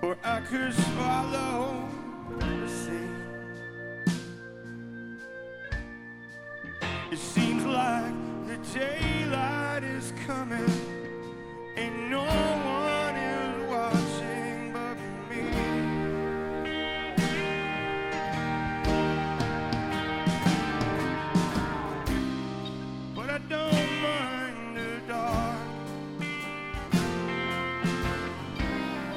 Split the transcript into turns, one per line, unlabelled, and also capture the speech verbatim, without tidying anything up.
or I could swallow the sea. It seems like the daylight is coming, and no one